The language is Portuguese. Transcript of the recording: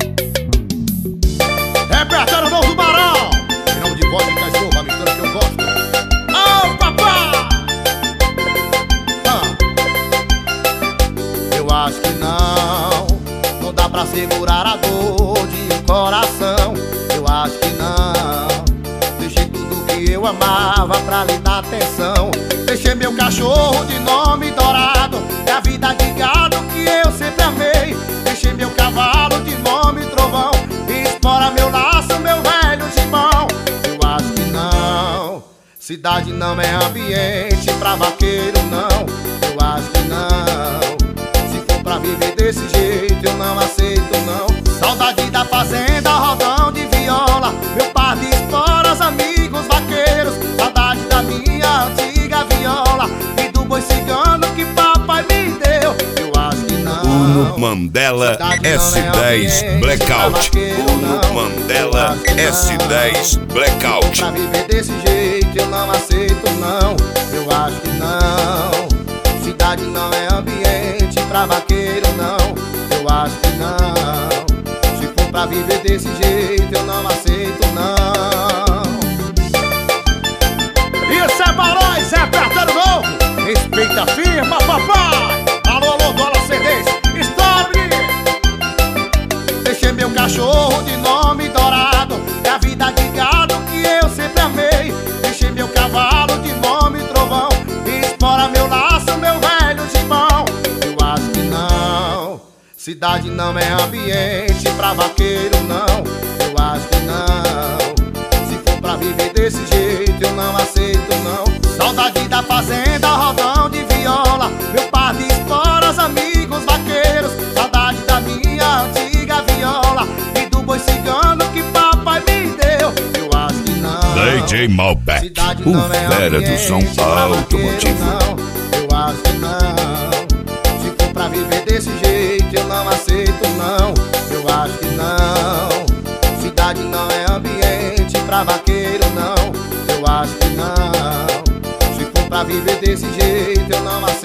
Repertório novo do Barão. Em nome de voz de cachorro, a mistura que eu gosto. Oh, papai! Eu acho que não dá pra segurar a dor de um coração. Eu acho que não. Deixei tudo que eu amava pra lhe dar atenção. Deixei meu cachorro de nome Dourado, é a vida de gado que eu sempre amei. Deixei meu cavalo de nome Trovão, e explora meu laço, meu velho gibão. Eu acho que não. Cidade não é ambiente pra vaqueiro, não. Eu acho que não. Se for pra viver desse jeito, eu não aceito, não. Saudade da fazenda, rodão de viola, meu par de esporas, amigos vaqueiros. Saudade da minha antiga viola e do boi cigano que papai me deu. Eu acho que não. Uno Mandela S10 Blackout. Uno Mandela S10 Blackout. Pra viver desse jeito eu não aceito, não. Eu acho que não. Cidade não é ambiente pra vaqueiro, não. Eu acho que não. Se for pra viver desse jeito eu não aceito, não. Isso é Barões, repertório novo. Respeita a firma, papai. Alô, alô, dólar CDs, estoure. Deixei meu cachorro de nome Dourado, é a vida de gado que eu sempre amei. Deixei meu cavalo de nome Trovão, e explora meu laço, meu velho gibão. Eu acho que não. Cidade não é ambiente pra vaqueiro, não. Eu acho que não. Se for pra viver desse jeito eu não aceito, não. Saudade da fazenda, rodão de viola, meu par de esporas, amigos vaqueiros. Saudade da minha antiga viola e do boi cigano que papai me deu. Eu acho que não. DJ Malbec, o fera do som automotivo. Eu acho que não. Se for pra viver desse jeito eu não aceito, não. Eu acho que não. Cidade não é ambiente pra vaqueiro, não. Eu acho que não. Se for pra viver desse jeito eu não aceito.